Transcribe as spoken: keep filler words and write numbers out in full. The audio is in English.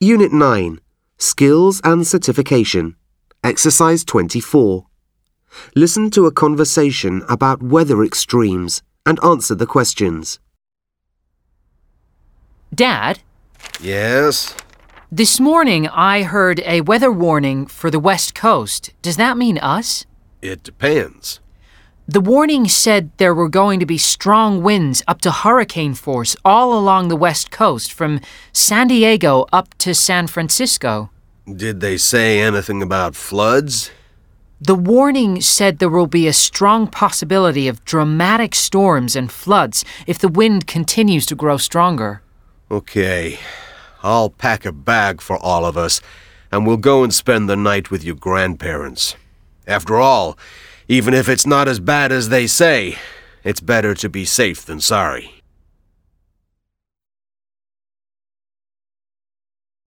Unit nine, Skills and Certification. Exercise twenty-four. Listen to a conversation about weather extremes and answer the questions. Dad? Yes? This morning I heard a weather warning for the West Coast. Does that mean us? It depends. The warning said there were going to be strong winds up to hurricane force all along the West Coast from San Diego up to San Francisco. Did they say anything about floods? The warning said there will be a strong possibility of dramatic storms and floods if the wind continues to grow stronger. Okay, I'll pack a bag for all of us, and we'll go and spend the night with your grandparents. After all, even if it's not as bad as they say, it's better to be safe than sorry.